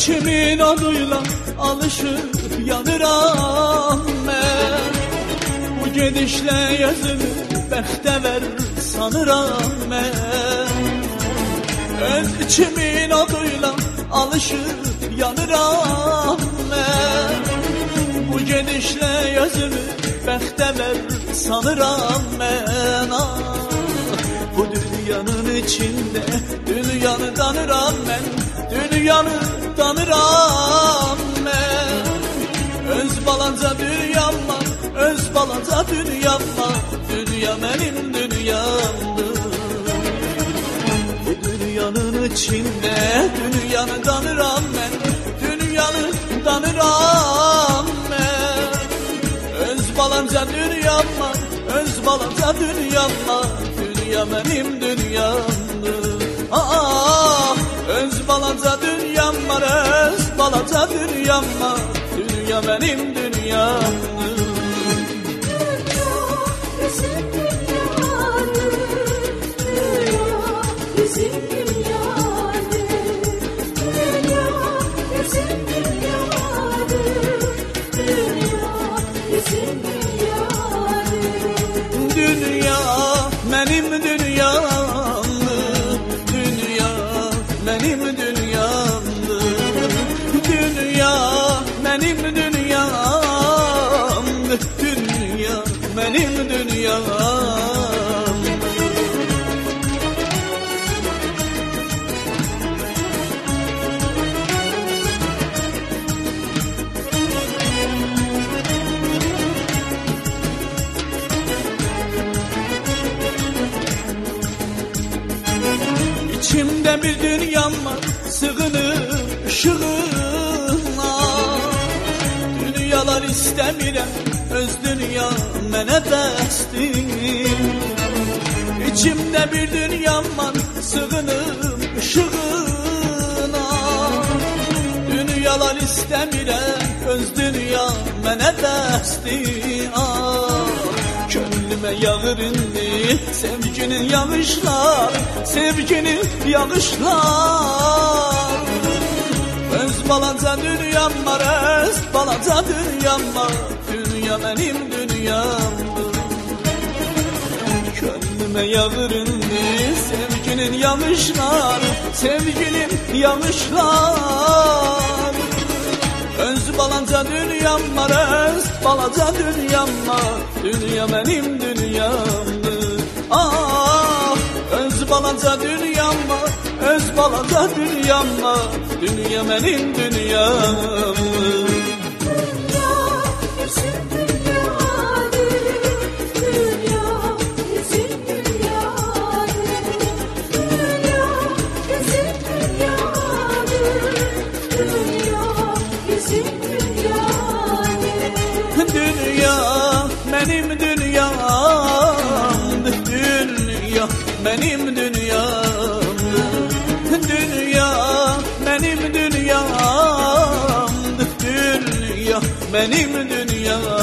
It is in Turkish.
kimin adıyla alışıp yanıram ben. Bu gedişle yazını bəxtəvər sanıram mən. Öz kimin adıyla alışıp yanıram mən. Bu gedişle yazını bəxtəvər sanıram mən. Bu dünyanın içinde dünyanı tanıram mən. Dünyanı tanıram mən. Öz balanca dünyam var, öz balanca dünyam var. Dünya benim dünyamdır. Bu dünyanın içinde dünyanı tanıram mən. Dünyanı tanıram mən. Öz balanca dünyam var, öz balanca dünyam var. Dünya benim dünyamdır. Öz balanca dünyam var, öz balanca dünyam var. Dünya benim dünyamdır. Dünya benim dünyamdır. Dünya benim dünyamdır. Dünya benim dünyamdır. Dünya benim dünyamdır. İçimde bir dünyam var, sığınır ışığına. Dünyalar istemirəm, öz dünya mənə bəsdir. İçimde bir dünyam var, sığınır ışığına. Dünyalar istemirəm, öz dünya mənə bəsdir. Gönlüme yağır indi sevginin yağışlar, sevginin yağışlar. Öz balanca dünyam var, öz balanca dünyam var. Dünya benim dünyamdır. Gönlüme yağır indi sevginin yağışlar, sevginin yağışlar. Öz balanca dünyam var, öz balanca dünyam var. Dünya benim dünyamdır. Öz balanca dünyam var, öz balanca dünyam var. Dünya benim dünyamdır. Dünya benim dünyamdır. Dünya benim dünyamdır. Dünya benim dünyamdır. Dünya benim dünyamdır.